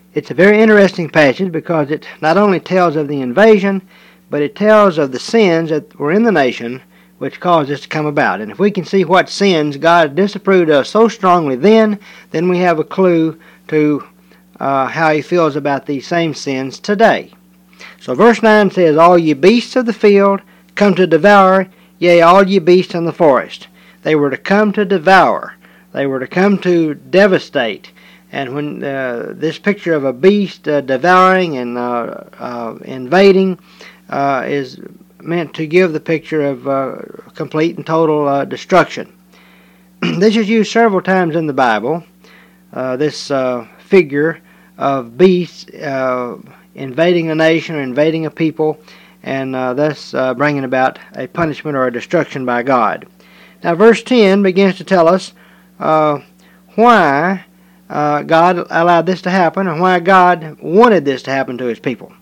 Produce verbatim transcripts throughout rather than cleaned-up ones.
It's a very interesting passage because it not only tells of the invasion, but it tells of the sins that were in the nation which caused this to come about. And if we can see what sins God disapproved of so strongly then, then we have a clue to uh, how he feels about these same sins today. So verse nine says, "All ye beasts of the field come to devour, yea, all ye beasts in the forest." They were to come to devour. They were to come to devastate. And when uh, this picture of a beast uh, devouring and uh, uh, invading uh, is meant to give the picture of uh, complete and total uh, destruction. This is used several times in the Bible, uh, this uh, figure of beasts uh, invading a nation or invading a people, and uh, thus uh, bringing about a punishment or a destruction by God. Now verse ten begins to tell us uh, why uh, God allowed this to happen and why God wanted this to happen to his people.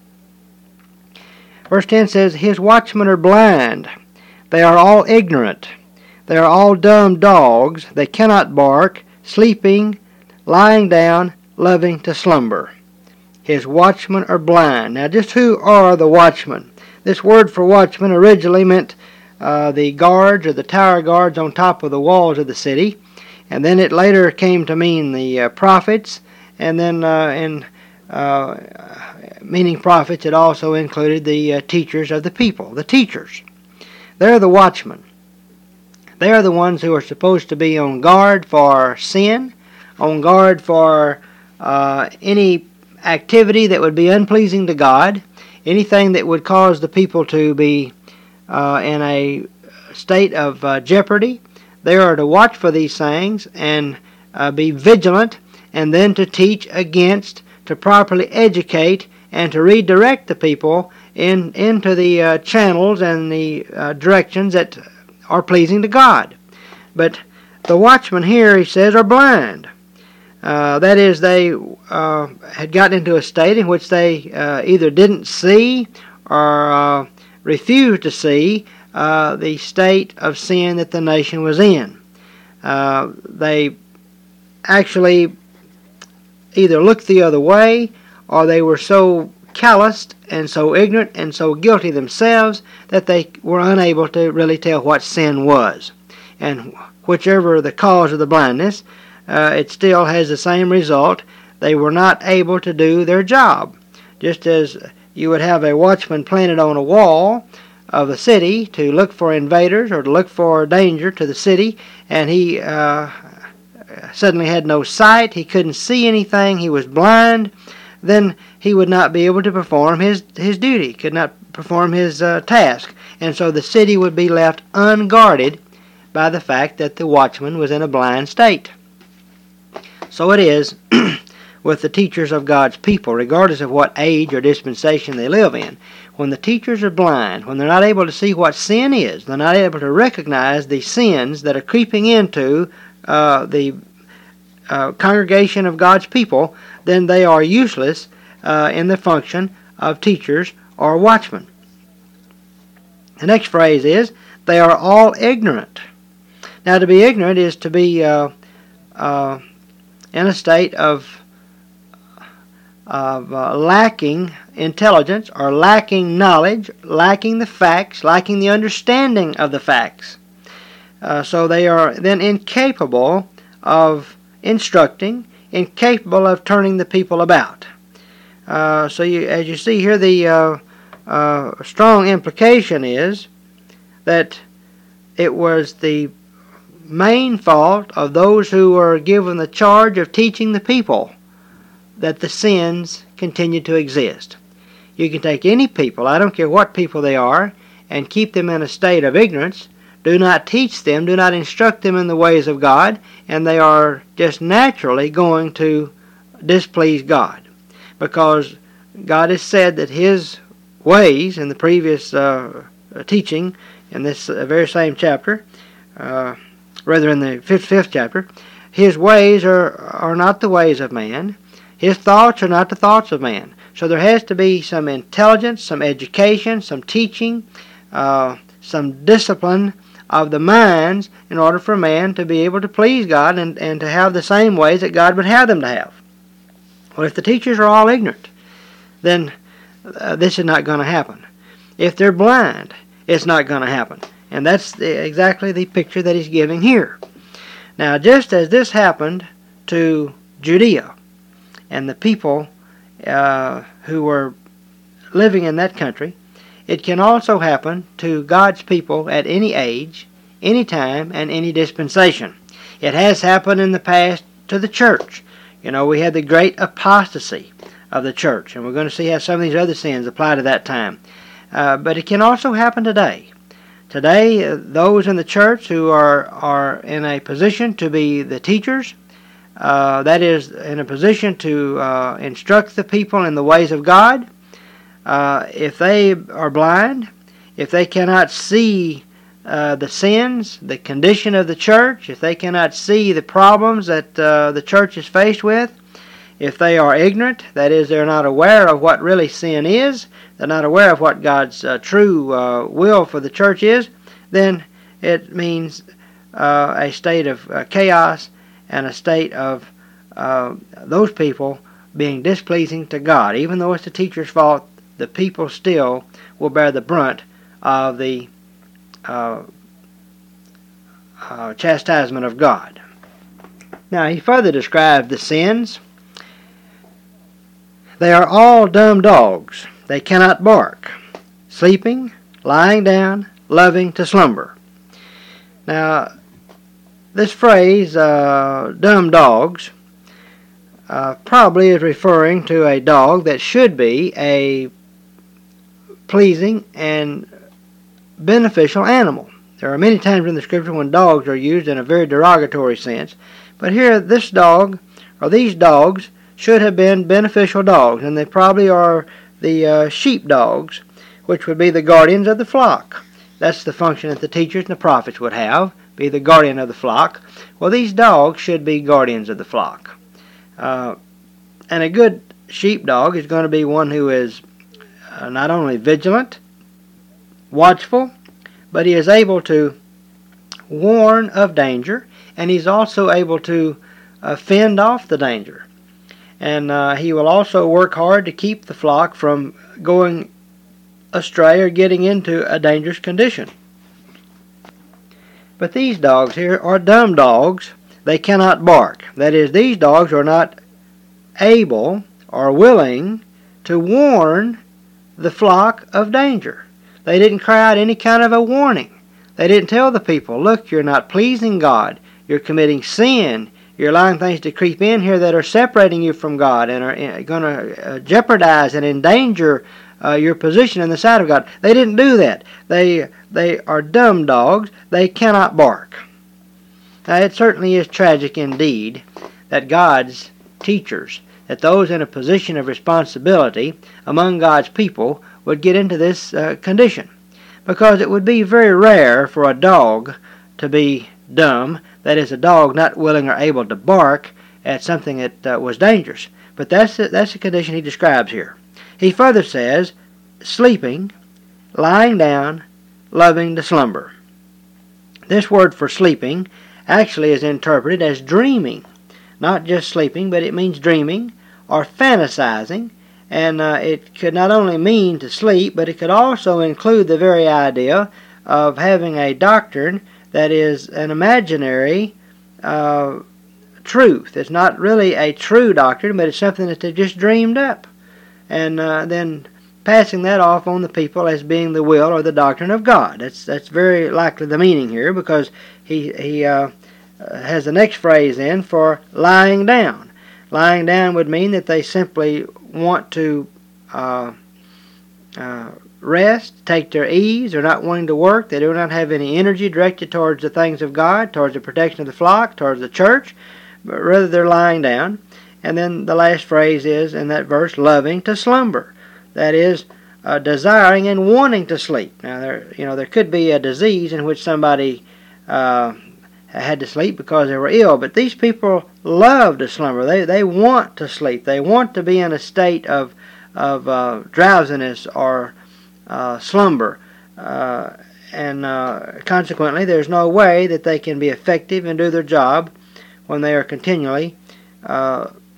Verse ten says, "His watchmen are blind, they are all ignorant, they are all dumb dogs, they cannot bark, sleeping, lying down, loving to slumber." His watchmen are blind. Now just who are the watchmen? This word for watchman originally meant uh, the guards or the tower guards on top of the walls of the city, and then it later came to mean the uh, prophets, and then uh, in uh, meaning prophets it also included the uh, teachers of the people, the teachers. They're the watchmen. They are the ones who are supposed to be on guard for sin, on guard for uh, any activity that would be unpleasing to God, anything that would cause the people to be uh, in a state of uh, jeopardy. They are to watch for these things and uh, be vigilant, and then to teach against, to properly educate, and to redirect the people in into the uh, channels and the uh, directions that are pleasing to God. But the watchmen here, he says, are blind. Uh, that is, they uh, had gotten into a state in which they uh, either didn't see or uh, refused to see uh, the state of sin that the nation was in. Uh, they actually either looked the other way, or they were so calloused and so ignorant and so guilty themselves that they were unable to really tell what sin was. And whichever the cause of the blindness, uh, it still has the same result. They were not able to do their job. Just as you would have a watchman planted on a wall of a city to look for invaders or to look for danger to the city, and he uh, suddenly had no sight, he couldn't see anything, he was blind, then he would not be able to perform his, his duty, could not perform his uh, task. And so the city would be left unguarded by the fact that the watchman was in a blind state. So it is with the teachers of God's people, regardless of what age or dispensation they live in. When the teachers are blind, when they're not able to see what sin is, they're not able to recognize the sins that are creeping into uh, the uh, congregation of God's people, then they are useless uh, in the function of teachers or watchmen. The next phrase is, they are all ignorant. Now, to be ignorant is to be uh, uh, in a state of, of uh, lacking intelligence or lacking knowledge, lacking the facts, lacking the understanding of the facts. Uh, so they are then incapable of instructing, incapable of turning the people about. Uh, so you, as you see here, the uh, uh, strong implication is that it was the main fault of those who were given the charge of teaching the people that the sins continue to exist. You can take any people, I don't care what people they are, and keep them in a state of ignorance. Do not teach them, do not instruct them in the ways of God, and they are just naturally going to displease God. Because God has said that His ways, in the previous uh, teaching, in this uh, very same chapter, uh, rather in the fifth, fifth chapter, His ways are, are not the ways of man. His thoughts are not the thoughts of man. So there has to be some intelligence, some education, some teaching, uh, some discipline of the minds in order for man to be able to please God and, and to have the same ways that God would have them to have. Well, if the teachers are all ignorant, then uh, this is not going to happen. If they're blind, it's not going to happen. And that's the, exactly the picture that he's giving here. Now, just as this happened to Judea and the people uh, who were living in that country, it can also happen to God's people at any age, any time, and any dispensation. It has happened in the past to the church. You know, we had the great apostasy of the church, and we're going to see how some of these other sins apply to that time. Uh, but it can also happen today. Today, uh, those in the church who are, are in a position to be the teachers, uh, that is, in a position to uh, instruct the people in the ways of God, uh, if they are blind, if they cannot see uh, the sins, the condition of the church, if they cannot see the problems that uh, the church is faced with, if they are ignorant, that is, they're not aware of what really sin is, they're not aware of what God's uh, true uh, will for the church is, then it means uh, a state of uh, chaos and a state of uh, those people being displeasing to God. Even though it's the teacher's fault, the people still will bear the brunt of the uh, uh, chastisement of God. Now, he further describes the sins. They are all dumb dogs. They cannot bark, sleeping, lying down, loving to slumber. Now, this phrase, uh, dumb dogs, uh, probably is referring to a dog that should be a pleasing and beneficial animal. There are many times in the Scripture when dogs are used in a very derogatory sense, but here this dog, or these dogs, should have been beneficial dogs, and they probably are the uh, sheep dogs, which would be the guardians of the flock. That's the function that the teachers and the prophets would have, be the guardian of the flock. Well, these dogs should be guardians of the flock. Uh, and a good sheepdog is going to be one who is uh, not only vigilant, watchful, but he is able to warn of danger, and he's also able to uh, fend off the danger. And uh, he will also work hard to keep the flock from going astray or getting into a dangerous condition. But these dogs here are dumb dogs. They cannot bark. That is, these dogs are not able or willing to warn the flock of danger. They didn't cry out any kind of a warning. They didn't tell the people, look, you're not pleasing God. You're committing sin. You're allowing things to creep in here that are separating you from God and are going to jeopardize and endanger uh, your position in the sight of God. They didn't do that. They they are dumb dogs. They cannot bark. Now, it certainly is tragic indeed that God's teachers, that those in a position of responsibility among God's people would get into this uh, condition, because it would be very rare for a dog to be dumb. That is, a dog not willing or able to bark at something that uh, was dangerous. But that's the, that's the condition he describes here. He further says, sleeping, lying down, loving to slumber. This word for sleeping actually is interpreted as dreaming. Not just sleeping, but it means dreaming or fantasizing. And uh, it could not only mean to sleep, but it could also include the very idea of having a doctrine that is an imaginary uh, truth. It's not really a true doctrine, but it's something that they just dreamed up. And uh, then passing that off on the people as being the will or the doctrine of God. That's that's very likely the meaning here, because he, he uh, has the next phrase in for lying down. Lying down would mean that they simply want to uh, uh, rest, take their ease. They're not wanting to work. They do not have any energy directed towards the things of God, towards the protection of the flock, towards the church, but rather they're lying down. And then the last phrase is, in that verse, loving to slumber. That is, uh, desiring and wanting to sleep. Now, there, you know, there could be a disease in which somebody uh, had to sleep because they were ill, but these people love to slumber. They they want to sleep. They want to be in a state of of uh, drowsiness or uh, slumber, uh, and uh, consequently, there's no way that they can be effective and do their job when they are continually uh,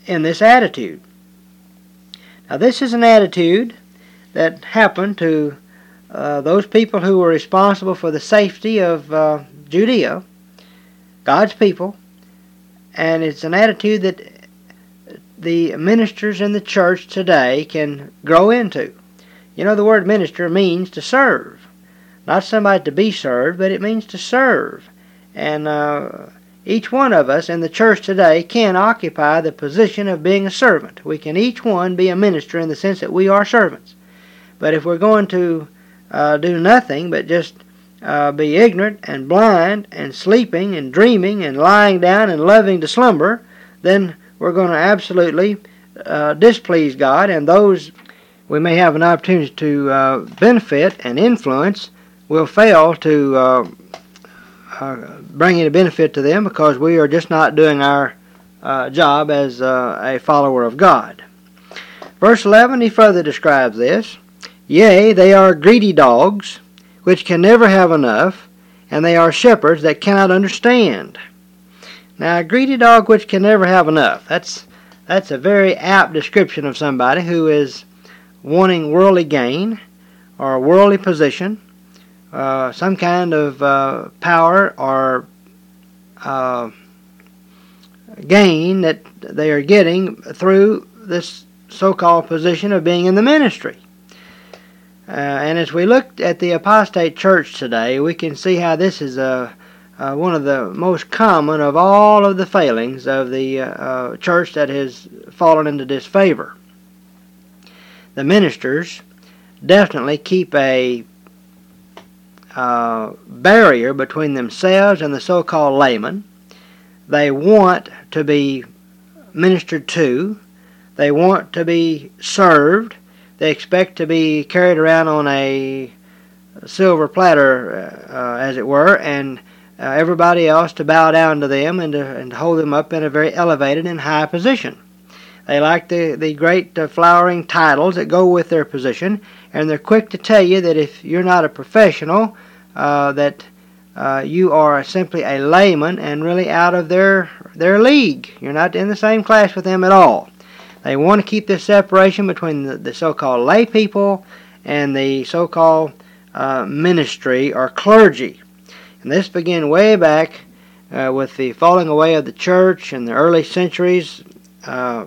in this attitude. Now, this is an attitude that happened to uh, those people who were responsible for the safety of uh, Judea, God's people, and it's an attitude that the ministers in the church today can grow into. You know, the word minister means to serve. Not somebody to be served, but it means to serve. And uh, each one of us in the church today can occupy the position of being a servant. We can each one be a minister in the sense that we are servants. But if we're going to uh, do nothing but just uh, be ignorant and blind and sleeping and dreaming and lying down and loving to slumber, then we're going to absolutely uh, displease God, and those we may have an opportunity to uh, benefit and influence will fail to uh, uh, bring any benefit to them because we are just not doing our uh, job as uh, a follower of God. Verse eleven, he further describes this. Yea, they are greedy dogs, which can never have enough, and they are shepherds that cannot understand. Now, a greedy dog which can never have enough. That's that's a very apt description of somebody who is wanting worldly gain or a worldly position, uh, some kind of uh, power or uh, gain that they are getting through this so-called position of being in the ministry. Uh, and as we look at the apostate church today, we can see how this is a Uh, one of the most common of all of the failings of the uh, uh, church that has fallen into disfavor. The ministers definitely keep a uh, barrier between themselves and the so-called layman. They want to be ministered to. They want to be served. They expect to be carried around on a silver platter, uh, as it were, and Uh, everybody else to bow down to them and to, and to hold them up in a very elevated and high position. They like the, the great uh, flowering titles that go with their position, and they're quick to tell you that if you're not a professional, uh, that uh, you are simply a layman and really out of their, their league. You're not in the same class with them at all. They want to keep this separation between the, the so-called lay people and the so-called uh, ministry or clergy. And this began way back uh, with the falling away of the church in the early centuries uh,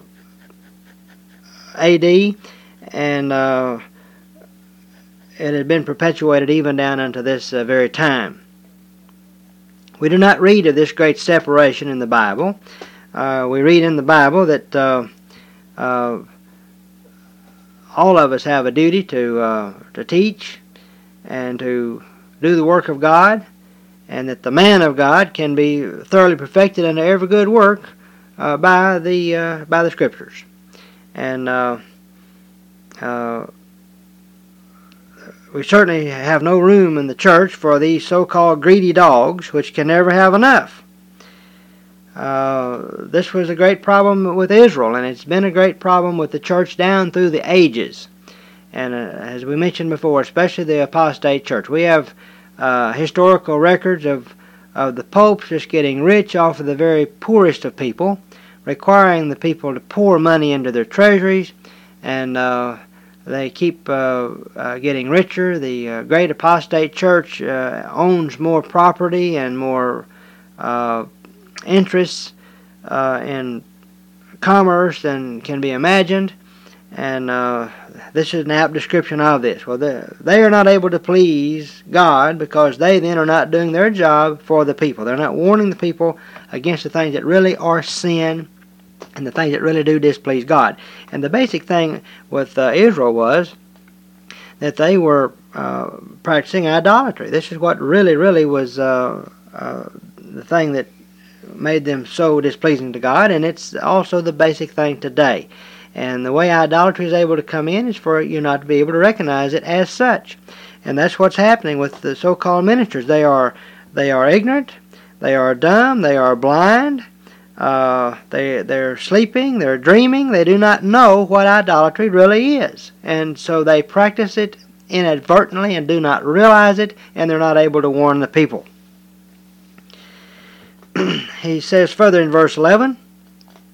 A D, and uh, it had been perpetuated even down unto this uh, very time. We do not read of this great separation in the Bible. Uh, we read in the Bible that uh, uh, all of us have a duty to uh, to teach and to do the work of God, and that the man of God can be thoroughly perfected unto every good work uh, by the uh, by the Scriptures. And uh, uh, we certainly have no room in the church for these so-called greedy dogs, which can never have enough. Uh, this was a great problem with Israel, and it's been a great problem with the church down through the ages. And uh, as we mentioned before, especially the apostate church, we have Uh, historical records of, of the popes just getting rich off of the very poorest of people, requiring the people to pour money into their treasuries, and uh, they keep uh, uh, getting richer. The uh, great apostate church uh, owns more property and more uh, interests uh, in commerce than can be imagined, and uh, this is an apt description of this. Well, they, they are not able to please God because they then are not doing their job for the people. They're not warning the people against the things that really are sin and the things that really do displease God. And the basic thing with uh, Israel was that they were uh, practicing idolatry. This is what really, really was uh, uh, the thing that made them so displeasing to God, and it's also the basic thing today. And the way idolatry is able to come in is for you not to be able to recognize it as such. And that's what's happening with the so-called ministers. They are they are ignorant, they are dumb, they are blind, uh, they, they're sleeping, they're dreaming, they do not know what idolatry really is. And so they practice it inadvertently and do not realize it, and they're not able to warn the people. He says further in verse eleven,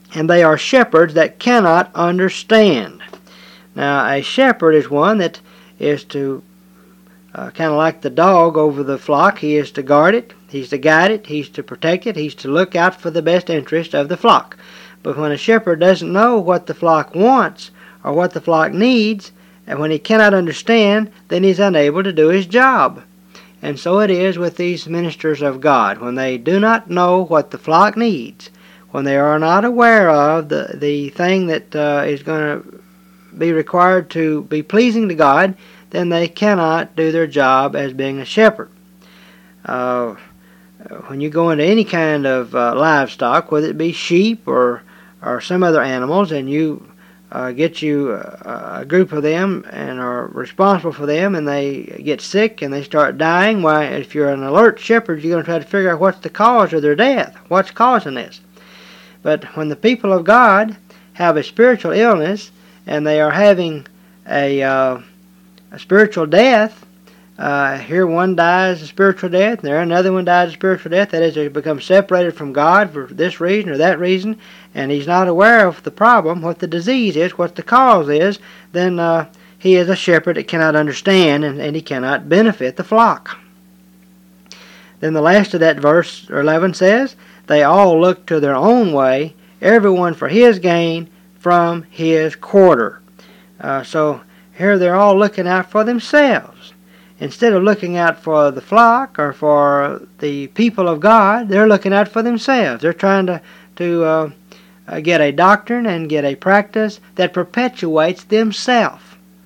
and they are shepherds that cannot understand. Now, a shepherd is one that is to, uh, kind of like the dog over the flock, he is to guard it, he's to guide it, he's to protect it, he's to look out for the best interest of the flock. But when a shepherd doesn't know what the flock wants or what the flock needs, and when he cannot understand, then he's unable to do his job. And so it is with these ministers of God. When they do not know what the flock needs, when they are not aware of the, the thing that uh, is going to be required to be pleasing to God, then they cannot do their job as being a shepherd. Uh, when you go into any kind of uh, livestock, whether it be sheep or, or some other animals, and you Uh, get you a, a group of them and are responsible for them, and they get sick and they start dying, why, if you're an alert shepherd, you're going to try to figure out what's the cause of their death, what's causing this. But when the people of God have a spiritual illness and they are having a, uh, a spiritual death, uh, here one dies a spiritual death, and there another one dies a spiritual death, that is, they become separated from God for this reason or that reason, and he's not aware of the problem, what the disease is, what the cause is, then uh, he is a shepherd that cannot understand, and, and he cannot benefit the flock. Then the last of that verse eleven says, they all look to their own way, everyone for his gain from his quarter. Uh, so here they're all looking out for themselves. Instead of looking out for the flock or for the people of God, they're looking out for themselves. They're trying to, to uh, uh, get a doctrine and get a practice that perpetuates themselves.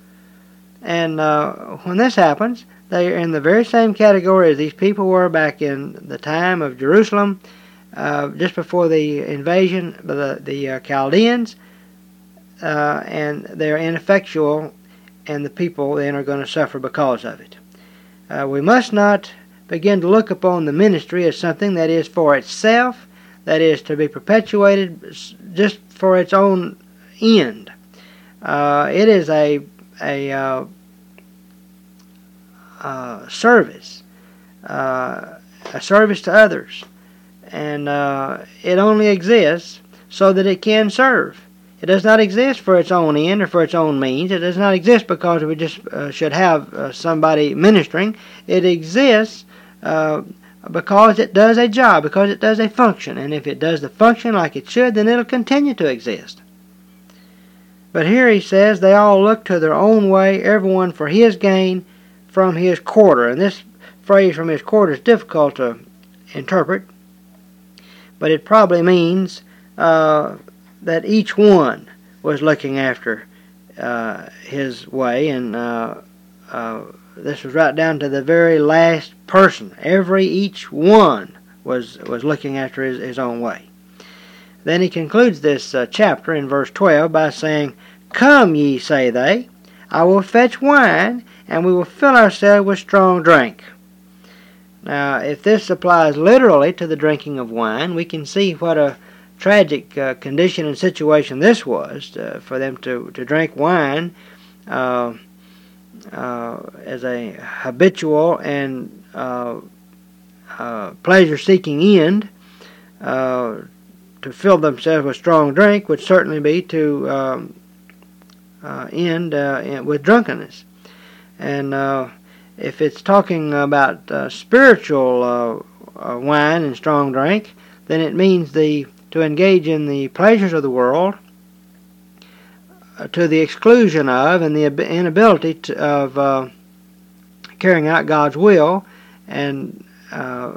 And uh, when this happens, they are in the very same category as these people were back in the time of Jerusalem, uh, just before the invasion by the, the uh, Chaldeans, uh, and they're ineffectual, and the people then are going to suffer because of it. Uh, we must not begin to look upon the ministry as something that is for itself, that is to be perpetuated just for its own end. Uh, it is a, a uh, uh, service, uh, a service to others, and uh, it only exists so that it can serve. It does not exist for its own end or for its own means. It does not exist because we just uh, should have uh, somebody ministering. It exists uh, because it does a job, because it does a function. And if it does the function like it should, then it'll continue to exist. But here he says, they all look to their own way, everyone for his gain from his quarter. And this phrase, from his quarter, is difficult to interpret, but it probably means uh, that each one was looking after uh, his way, and uh, uh, this was right down to the very last person. Every, each one was was looking after his, his own way. Then he concludes this uh, chapter in verse twelve by saying, "Come ye, say they, I will fetch wine, and we will fill ourselves with strong drink." Now, if this applies literally to the drinking of wine, we can see what a tragic uh, condition and situation this was, uh, for them to, to drink wine uh, uh, as a habitual and uh, uh, pleasure-seeking end. Uh, to fill themselves with strong drink would certainly be to um, uh, end uh, with drunkenness. And uh, if it's talking about uh, spiritual uh, uh, wine and strong drink, then it means the to engage in the pleasures of the world uh, to the exclusion of and the inability to, of uh, carrying out God's will and uh,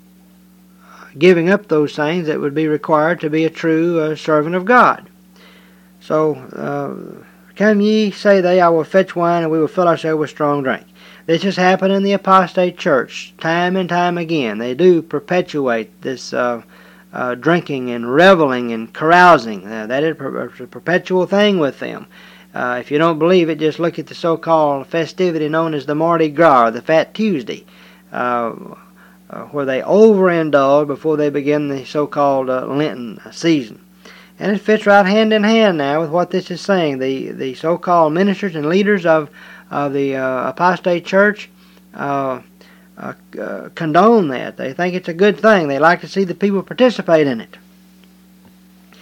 giving up those things that would be required to be a true uh, servant of God. So, uh, come ye, say they, I will fetch wine, and we will fill ourselves with strong drink. This has happened in the apostate church time and time again. They do perpetuate this uh, uh, drinking and reveling and carousing. Uh, that is a perpetual thing with them. Uh, if you don't believe it, just look at the so-called festivity known as the Mardi Gras, or the Fat Tuesday, uh, uh, where they overindulge before they begin the so-called uh, Lenten season. And it fits right hand in hand now with what this is saying. The the so-called ministers and leaders of, of the uh, apostate church uh, uh, uh, condone that. They think it's a good thing. They like to see the people participate in it.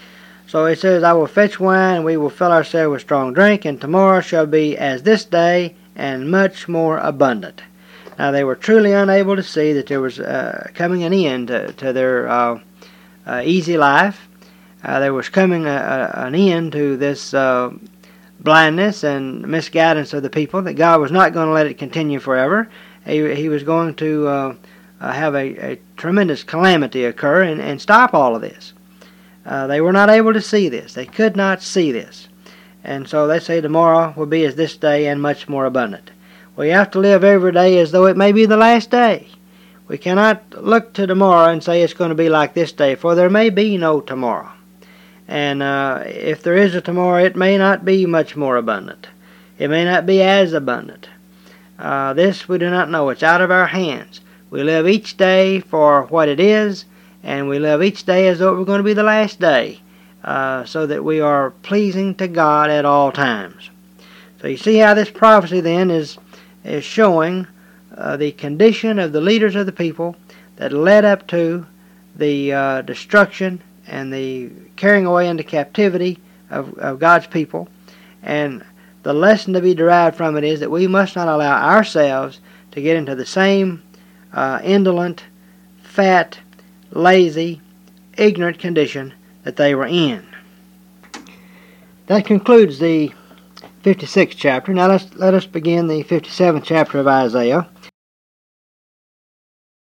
So it says, I will fetch wine, and we will fill ourselves with strong drink, and tomorrow shall be as this day, and much more abundant. Now they were truly unable to see that there was uh, coming an end to, to their uh, uh, easy life. Uh, there was coming a, a, an end to this uh, blindness and misguidance of the people, that God was not going to let it continue forever. He, he was going to uh, uh, have a, a tremendous calamity occur and, and stop all of this. Uh, they were not able to see this. They could not see this. And so they say tomorrow will be as this day and much more abundant. We have to live every day as though it may be the last day. We cannot look to tomorrow and say it's going to be like this day, for there may be no tomorrow. And uh, if there is a tomorrow, it may not be much more abundant. It may not be as abundant. Uh, this we do not know. It's out of our hands. We live each day for what it is, and we live each day as though it were going to be the last day, uh, so that we are pleasing to God at all times. So you see how this prophecy then is, is showing uh, the condition of the leaders of the people that led up to the uh, destruction and the carrying away into captivity of, of God's people. And the lesson to be derived from it is that we must not allow ourselves to get into the same uh, indolent, fat, lazy, ignorant condition that they were in. That concludes the fifty-sixth chapter. Now let's let us begin the fifty-seventh chapter of Isaiah.